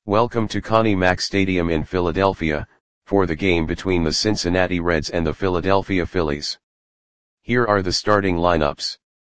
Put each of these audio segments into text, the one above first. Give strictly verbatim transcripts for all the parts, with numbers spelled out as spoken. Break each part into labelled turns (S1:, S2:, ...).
S1: Welcome to Connie Mack Stadium in Philadelphia, for the game between the Cincinnati Reds and the Philadelphia Phillies. Here are the starting lineups.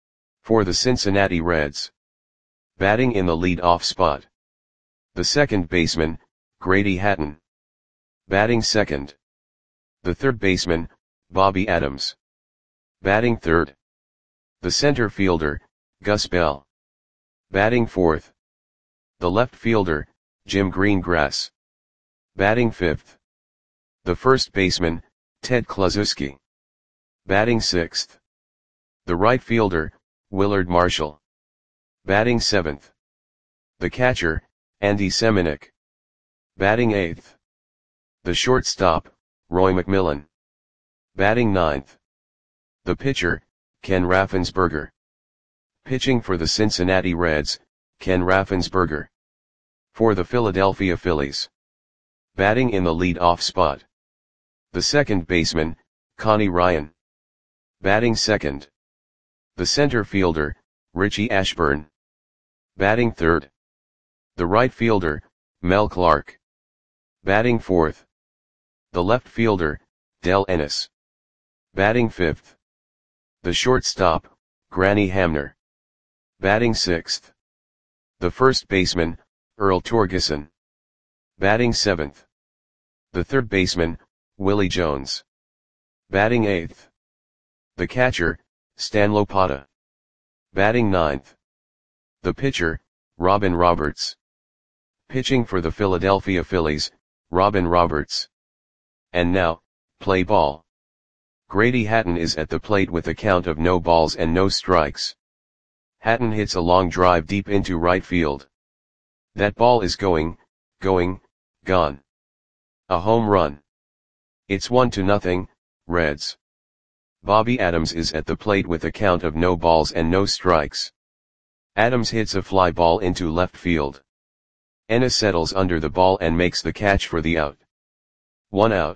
S1: For the Cincinnati Reds. Batting in the lead-off spot. The second baseman, Grady Hatton. Batting second. The third baseman, Bobby Adams. Batting third. The center fielder, Gus Bell. Batting fourth. The left fielder, Jim Greengrass. Batting fifth. The first baseman, Ted Kluszewski. Batting sixth. The right fielder, Willard Marshall. Batting seventh. The catcher, Andy Semenuk. Batting eighth. The shortstop, Roy McMillan. Batting ninth. The pitcher, Ken Raffensperger. Pitching for the Cincinnati Reds, Ken Raffensperger. For the Philadelphia Phillies. Batting in the lead-off spot. The second baseman, Connie Ryan. Batting second. The center fielder, Richie Ashburn. Batting third. The right fielder, Mel Clark. Batting fourth. The left fielder, Del Ennis. Batting fifth. The shortstop, Granny Hamner. Batting sixth. The first baseman, Earl Torgeson. Batting seventh. The third baseman, Willie Jones. Batting eighth. The catcher, Stan Lopata. Batting ninth. The pitcher, Robin Roberts. Pitching for the Philadelphia Phillies, Robin Roberts. And now, play ball. Grady Hatton is at the plate with a count of no balls and no strikes. Hatton hits a long drive deep into right field. That ball is going, going, gone. A home run. It's one to nothing, Reds. Bobby Adams is at the plate with a count of no balls and no strikes. Adams hits a fly ball into left field. Ennis settles under the ball and makes the catch for the out. One out.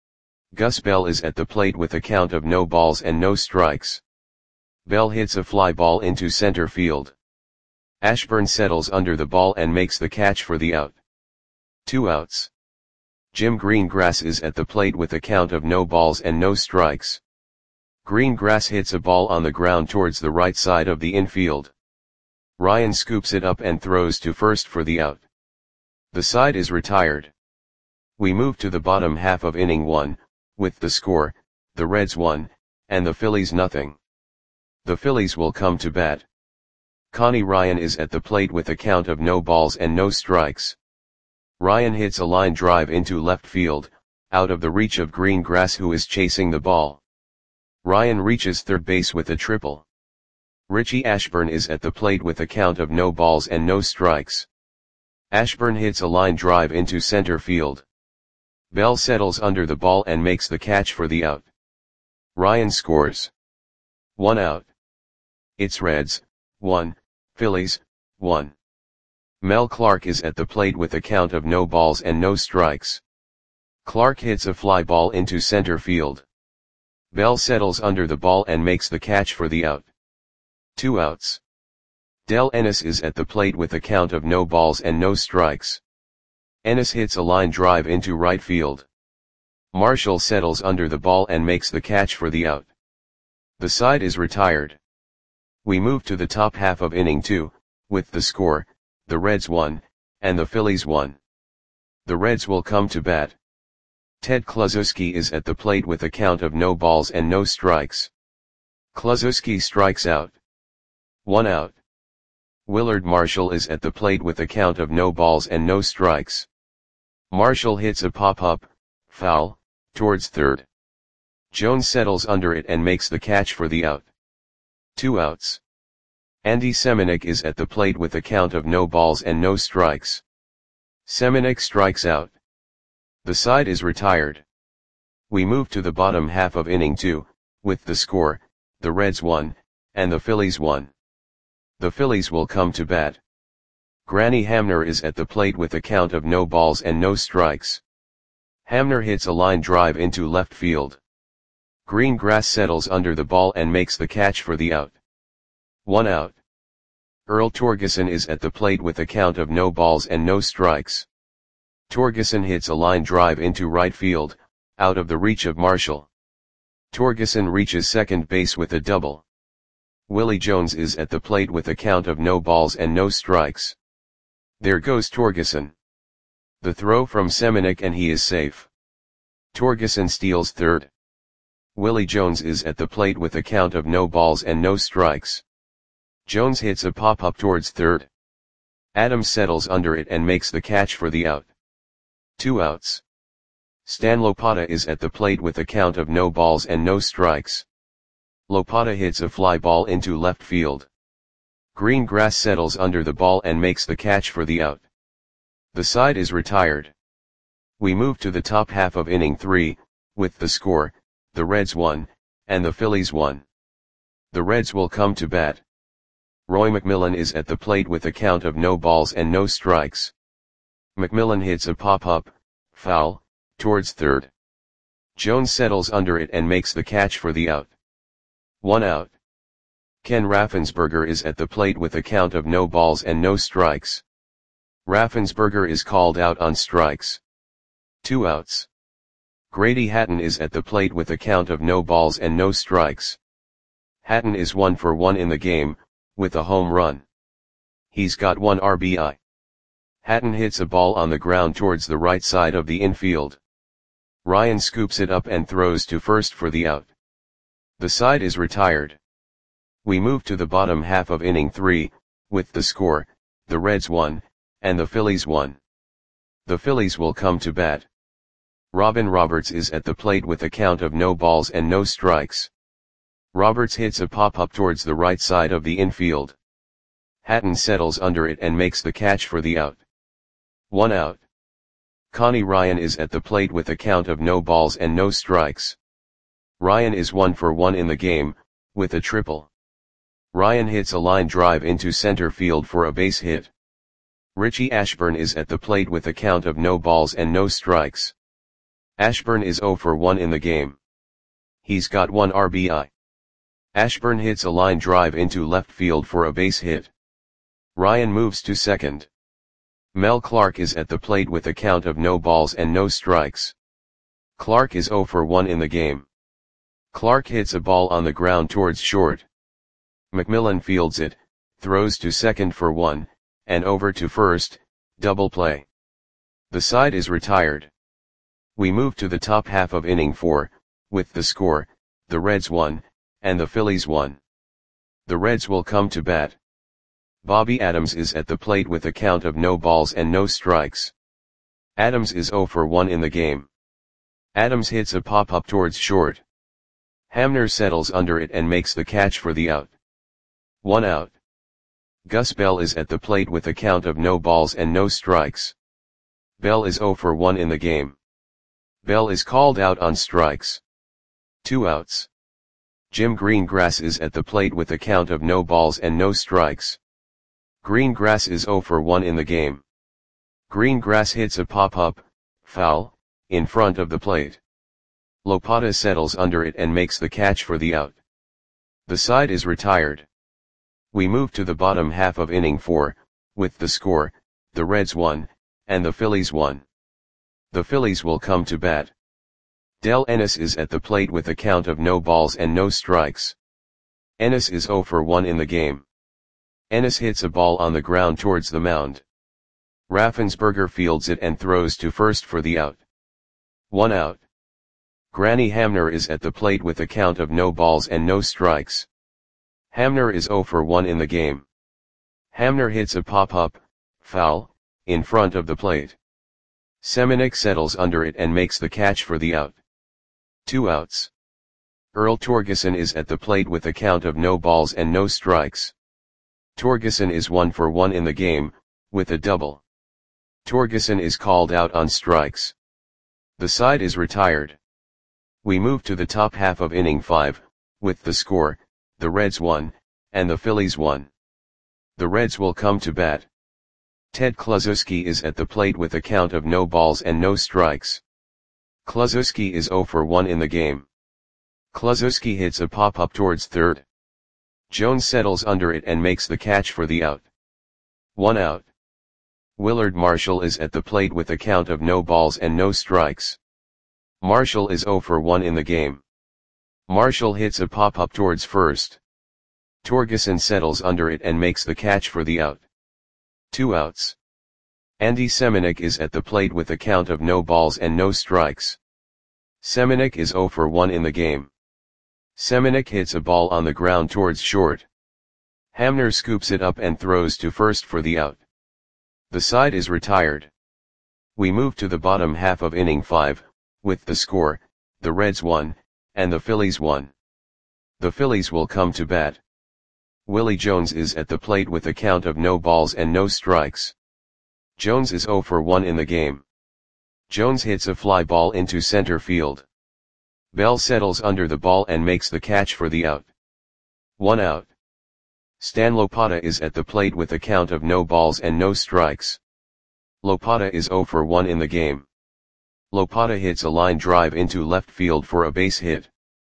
S1: Gus Bell is at the plate with a count of no balls and no strikes. Bell hits a fly ball into center field. Ashburn settles under the ball and makes the catch for the out. Two outs. Jim Greengrass is at the plate with a count of no balls and no strikes. Greengrass hits a ball on the ground towards the right side of the infield. Ryan scoops it up and throws to first for the out. The side is retired. We move to the bottom half of inning one, with the score, the Reds one, and the Phillies nothing. The Phillies will come to bat. Connie Ryan is at the plate with a count of no balls and no strikes. Ryan hits a line drive into left field, out of the reach of Greengrass, who is chasing the ball. Ryan reaches third base with a triple. Richie Ashburn is at the plate with a count of no balls and no strikes. Ashburn hits a line drive into center field. Bell settles under the ball and makes the catch for the out. Ryan scores. One out. It's Reds, one, Phillies, one. Mel Clark is at the plate with a count of no balls and no strikes. Clark hits a fly ball into center field. Bell settles under the ball and makes the catch for the out. Two outs. Del Ennis is at the plate with a count of no balls and no strikes. Ennis hits a line drive into right field. Marshall settles under the ball and makes the catch for the out. The side is retired. We move to the top half of inning two, with the score, the Reds one, and the Phillies one. The Reds will come to bat. Ted Kluszewski is at the plate with a count of no balls and no strikes. Kluszewski strikes out. One out. Willard Marshall is at the plate with a count of no balls and no strikes. Marshall hits a pop-up, foul, towards third. Jones settles under it and makes the catch for the out. Two outs. Andy Semenuk is at the plate with a count of no balls and no strikes. Semenuk strikes out. The side is retired. We move to the bottom half of inning two, with the score, the Reds one, and the Phillies one. The Phillies will come to bat. Granny Hamner is at the plate with a count of no balls and no strikes. Hamner hits a line drive into left field. Greengrass settles under the ball and makes the catch for the out. One out. Earl Torgeson is at the plate with a count of no balls and no strikes. Torgeson hits a line drive into right field, out of the reach of Marshall. Torgeson reaches second base with a double. Willie Jones is at the plate with a count of no balls and no strikes. There goes Torgeson. The throw from Semenuk and he is safe. Torgeson steals third. Willie Jones is at the plate with a count of no balls and no strikes. Jones hits a pop-up towards third. Adams settles under it and makes the catch for the out. Two outs. Stan Lopata is at the plate with a count of no balls and no strikes. Lopata hits a fly ball into left field. Greengrass settles under the ball and makes the catch for the out. The side is retired. We move to the top half of inning three, with the score, the Reds won, and the Phillies won. The Reds will come to bat. Roy McMillan is at the plate with a count of no balls and no strikes. McMillan hits a pop-up, foul, towards third. Jones settles under it and makes the catch for the out. One out. Ken Raffensperger is at the plate with a count of no balls and no strikes. Raffensperger is called out on strikes. Two outs. Grady Hatton is at the plate with a count of no balls and no strikes. Hatton is one for one in the game, with a home run. He's got one R B I. Hatton hits a ball on the ground towards the right side of the infield. Ryan scoops it up and throws to first for the out. The side is retired. We move to the bottom half of inning three, with the score, the Reds won, and the Phillies won. The Phillies will come to bat. Robin Roberts is at the plate with a count of no balls and no strikes. Roberts hits a pop-up towards the right side of the infield. Hatton settles under it and makes the catch for the out. One out. Connie Ryan is at the plate with a count of no balls and no strikes. Ryan is one for one in the game, with a triple. Ryan hits a line drive into center field for a base hit. Richie Ashburn is at the plate with a count of no balls and no strikes. Ashburn is zero for one in the game. He's got one R B I. Ashburn hits a line drive into left field for a base hit. Ryan moves to second. Mel Clark is at the plate with a count of no balls and no strikes. Clark is zero for one in the game. Clark hits a ball on the ground towards short. McMillan fields it, throws to second for one, and over to first, double play. The side is retired. We move to the top half of inning four, with the score, the Reds won, and the Phillies won. The Reds will come to bat. Bobby Adams is at the plate with a count of no balls and no strikes. Adams is zero for one in the game. Adams hits a pop-up towards short. Hamner settles under it and makes the catch for the out. One out. Gus Bell is at the plate with a count of no balls and no strikes. Bell is zero for one in the game. Bell is called out on strikes. Two outs. Jim Greengrass is at the plate with a count of no balls and no strikes. Greengrass is zero for one in the game. Greengrass hits a pop-up, foul, in front of the plate. Lopata settles under it and makes the catch for the out. The side is retired. We move to the bottom half of inning four, with the score, the Reds won, and the Phillies won. The Phillies will come to bat. Del Ennis is at the plate with a count of no balls and no strikes. Ennis is zero for one in the game. Ennis hits a ball on the ground towards the mound. Raffensperger fields it and throws to first for the out. One out. Granny Hamner is at the plate with a count of no balls and no strikes. Hamner is zero for one in the game. Hamner hits a pop-up, foul, in front of the plate. Semenuk settles under it and makes the catch for the out. Two outs. Earl Torgeson is at the plate with a count of no balls and no strikes. Torgeson is one for one in the game, with a double. Torgeson is called out on strikes. The side is retired. We move to the top half of inning five, with the score, the Reds won, and the Phillies won. The Reds will come to bat. Ted Kluszewski is at the plate with a count of no balls and no strikes. Kluszewski is zero for one in the game. Kluszewski hits a pop-up towards third. Jones settles under it and makes the catch for the out. One out. Willard Marshall is at the plate with a count of no balls and no strikes. Marshall is zero for one in the game. Marshall hits a pop-up towards first. Torgeson settles under it and makes the catch for the out. Two outs. Andy Semenuk is at the plate with a count of no balls and no strikes. Semenuk is zero for one in the game. Semenuk hits a ball on the ground towards short. Hamner scoops it up and throws to first for the out. The side is retired. We move to the bottom half of inning five, with the score, the Reds won, and the Phillies won. The Phillies will come to bat. Willie Jones is at the plate with a count of no balls and no strikes. Jones is zero for one in the game. Jones hits a fly ball into center field. Bell settles under the ball and makes the catch for the out. One out. Stan Lopata is at the plate with a count of no balls and no strikes. Lopata is zero for one in the game. Lopata hits a line drive into left field for a base hit.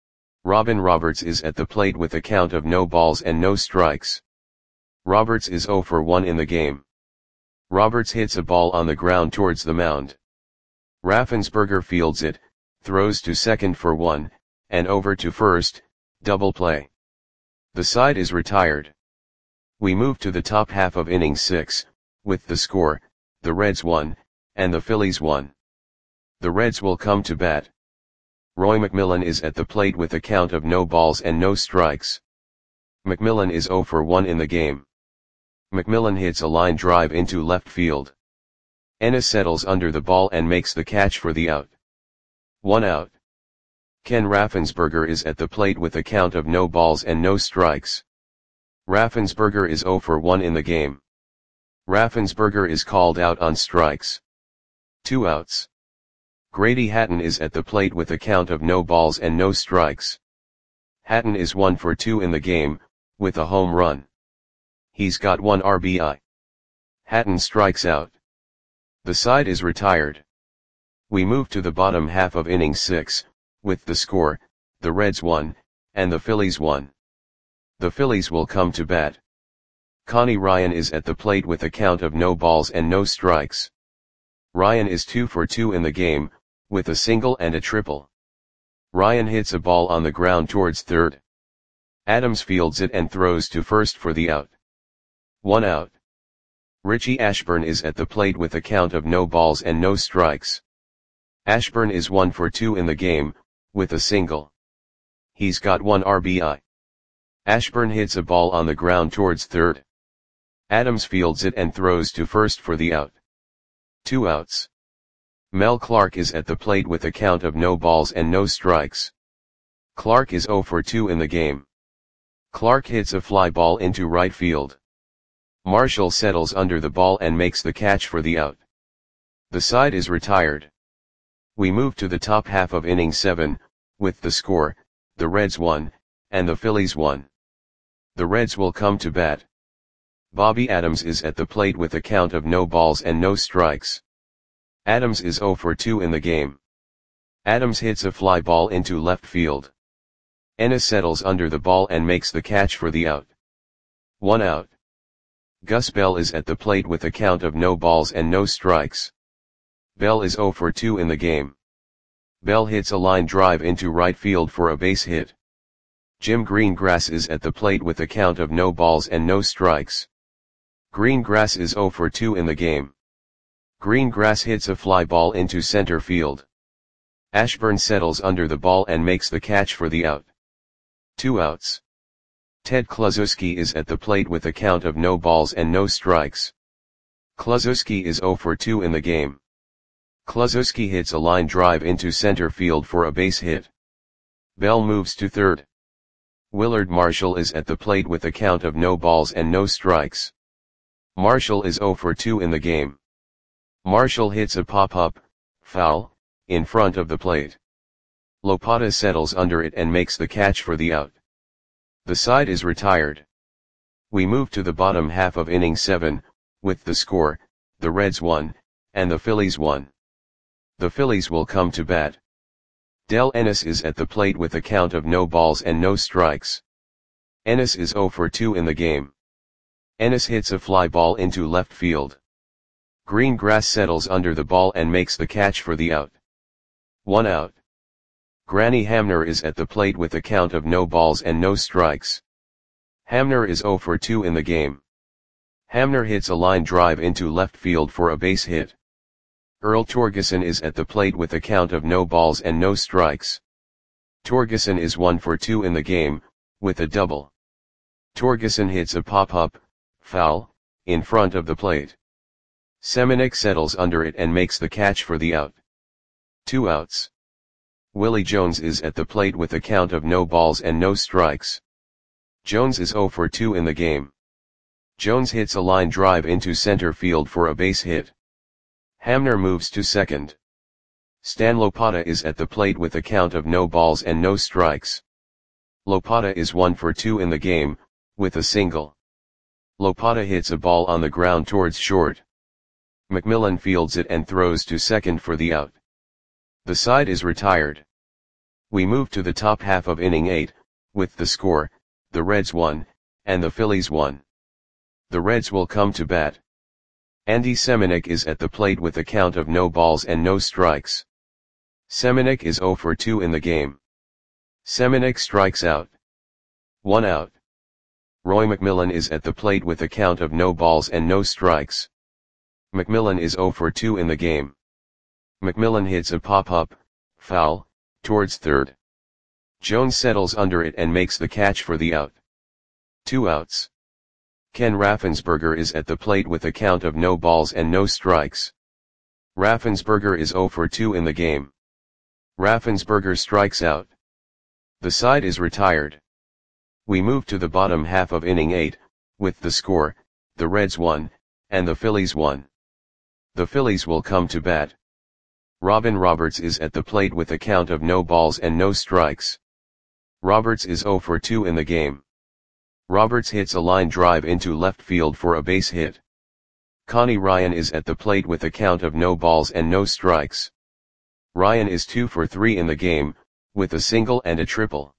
S1: Robin Roberts is at the plate with a count of no balls and no strikes. Roberts is zero for one in the game. Roberts hits a ball on the ground towards the mound. Raffensperger fields it, throws to second for one, and over to first, double play. The side is retired. We move to the top half of inning six, with the score, the Reds won, and the Phillies won. The Reds will come to bat. Roy McMillan is at the plate with a count of no balls and no strikes. McMillan is zero for one in the game. McMillan hits a line drive into left field. Ennis settles under the ball and makes the catch for the out. One out. Ken Raffensperger is at the plate with a count of no balls and no strikes. Raffensperger is zero for one in the game. Raffensperger is called out on strikes. Two outs. Grady Hatton is at the plate with a count of no balls and no strikes. Hatton is one for two in the game, with a home run. He's got one R B I. Hatton strikes out. The side is retired. We move to the bottom half of inning six, with the score, the Reds won, and the Phillies won. The Phillies will come to bat. Connie Ryan is at the plate with a count of no balls and no strikes. Ryan is two for two in the game, with a single and a triple. Ryan hits a ball on the ground towards third. Adams fields it and throws to first for the out. One out. Richie Ashburn is at the plate with a count of no balls and no strikes. Ashburn is one for two in the game, with a single. He's got one R B I. Ashburn hits a ball on the ground towards third. Adams fields it and throws to first for the out. Two outs. Mel Clark is at the plate with a count of no balls and no strikes. Clark is zero for two in the game. Clark hits a fly ball into right field. Marshall settles under the ball and makes the catch for the out. The side is retired. We move to the top half of inning seven, with the score, the Reds won, and the Phillies won. The Reds will come to bat. Bobby Adams is at the plate with a count of no balls and no strikes. Adams is zero for two in the game. Adams hits a fly ball into left field. Ennis settles under the ball and makes the catch for the out. One out. Gus Bell is at the plate with a count of no balls and no strikes. Bell is zero for two in the game. Bell hits a line drive into right field for a base hit. Jim Greengrass is at the plate with a count of no balls and no strikes. Greengrass is zero for two in the game. Greengrass hits a fly ball into center field. Ashburn settles under the ball and makes the catch for the out. Two outs. Ted Kluszewski is at the plate with a count of no balls and no strikes. Kluszewski is zero for two in the game. Kluszewski hits a line drive into center field for a base hit. Bell moves to third. Willard Marshall is at the plate with a count of no balls and no strikes. Marshall is zero for two in the game. Marshall hits a pop-up, foul, in front of the plate. Lopata settles under it and makes the catch for the out. The side is retired. We move to the bottom half of inning seven, with the score, the Reds won, and the Phillies won. The Phillies will come to bat. Del Ennis is at the plate with a count of no balls and no strikes. Ennis is zero for two in the game. Ennis hits a fly ball into left field. Green grass settles under the ball and makes the catch for the out. One out. Granny Hamner is at the plate with a count of no balls and no strikes. Hamner is zero for two in the game. Hamner hits a line drive into left field for a base hit. Earl Torgeson is at the plate with a count of no balls and no strikes. Torgeson is one for two in the game, with a double. Torgeson hits a pop-up, foul, in front of the plate. Semenuk settles under it and makes the catch for the out. Two outs. Willie Jones is at the plate with a count of no balls and no strikes. Jones is zero for two in the game. Jones hits a line drive into center field for a base hit. Hamner moves to second. Stan Lopata is at the plate with a count of no balls and no strikes. Lopata is one for two in the game, with a single. Lopata hits a ball on the ground towards short. McMillan fields it and throws to second for the out. The side is retired. We move to the top half of inning eight, with the score, the Reds won, and the Phillies won. The Reds will come to bat. Andy Semenuk is at the plate with a count of no balls and no strikes. Semenuk is zero for two in the game. Semenuk strikes out. One out. Roy McMillan is at the plate with a count of no balls and no strikes. McMillan is zero for two in the game. McMillan hits a pop-up, foul, towards third. Jones settles under it and makes the catch for the out. Two outs. Ken Raffensperger is at the plate with a count of no balls and no strikes. Raffensperger is zero for two in the game. Raffensperger strikes out. The side is retired. We move to the bottom half of inning eight, with the score, the Reds won, and the Phillies won. The Phillies will come to bat. Robin Roberts is at the plate with a count of no balls and no strikes. Roberts is zero for two in the game. Roberts hits a line drive into left field for a base hit. Connie Ryan is at the plate with a count of no balls and no strikes. Ryan is two for three in the game, with a single and a triple.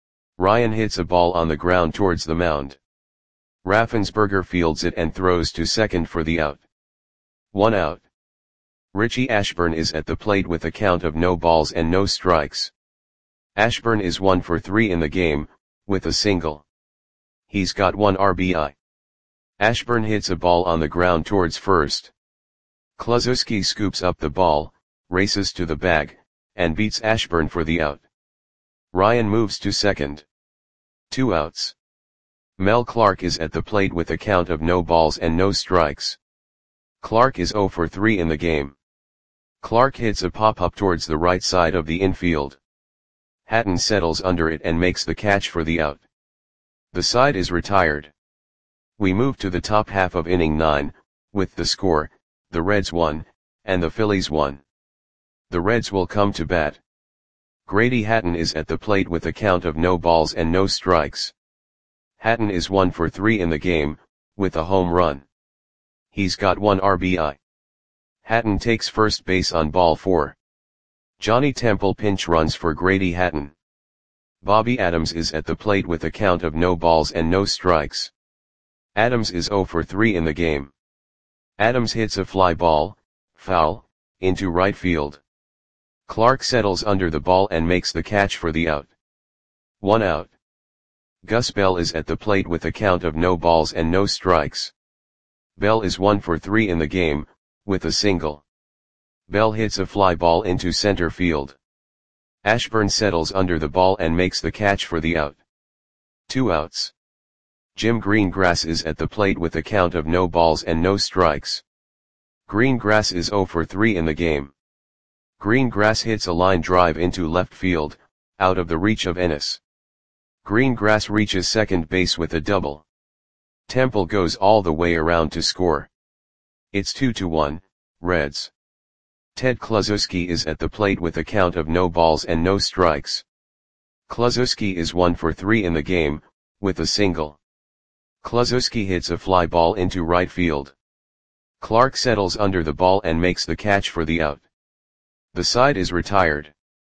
S1: Ryan hits a ball on the ground towards the mound. Raffensperger fields it and throws to second for the out. One out. Richie Ashburn is at the plate with a count of no balls and no strikes. Ashburn is one for three in the game, with a single. He's got one R B I. Ashburn hits a ball on the ground towards first. Kluszewski scoops up the ball, races to the bag, and beats Ashburn for the out. Ryan moves to second. Two outs. Mel Clark is at the plate with a count of no balls and no strikes. Clark is zero for three in the game. Clark hits a pop-up towards the right side of the infield. Hatton settles under it and makes the catch for the out. The side is retired. We move to the top half of inning nine, with the score, the Reds won, and the Phillies won. The Reds will come to bat. Grady Hatton is at the plate with a count of no balls and no strikes. Hatton is one for three in the game, with a home run. He's got one R B I. Hatton takes first base on ball four. Johnny Temple pinch runs for Grady Hatton. Bobby Adams is at the plate with a count of no balls and no strikes. Adams is zero for three in the game. Adams hits a fly ball, foul, into right field. Clark settles under the ball and makes the catch for the out. One out. Gus Bell is at the plate with a count of no balls and no strikes. Bell is one for three in the game, with a single. Bell hits a fly ball into center field. Ashburn settles under the ball and makes the catch for the out. Two outs. Jim Greengrass is at the plate with a count of no balls and no strikes. Greengrass is zero for three in the game. Greengrass hits a line drive into left field, out of the reach of Ennis. Greengrass reaches second base with a double. Temple goes all the way around to score. It's two to one, Reds. Ted Kluszewski is at the plate with a count of no balls and no strikes. Kluszewski is one for three in the game, with a single. Kluszewski hits a fly ball into right field. Clark settles under the ball and makes the catch for the out. The side is retired.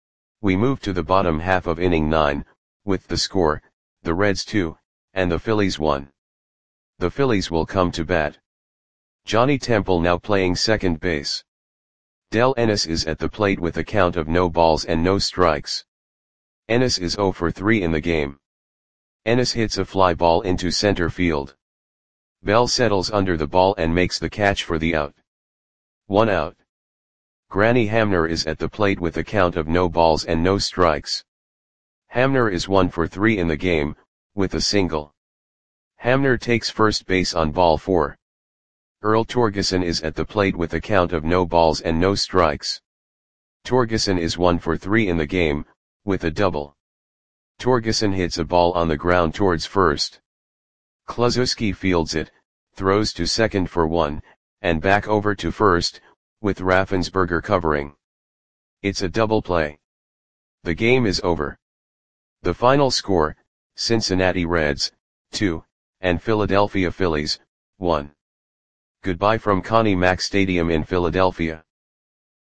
S1: We move to the bottom half of inning nine, with the score, the Reds two, and the Phillies one. The Phillies will come to bat. Johnny Temple now playing second base. Del Ennis is at the plate with a count of no balls and no strikes. Ennis is zero for three in the game. Ennis hits a fly ball into center field. Bell settles under the ball and makes the catch for the out. One out. Granny Hamner is at the plate with a count of no balls and no strikes. Hamner is one for three in the game, with a single. Hamner takes first base on ball four. Earl Torgeson is at the plate with a count of no balls and no strikes. Torgeson is one for three in the game, with a double. Torgeson hits a ball on the ground towards first. Kluszewski fields it, throws to second for one, and back over to first, with Raffensperger covering. It's a double play. The game is over. The final score, Cincinnati Reds, two, and Philadelphia Phillies, one. Goodbye from Connie Mack Stadium in Philadelphia.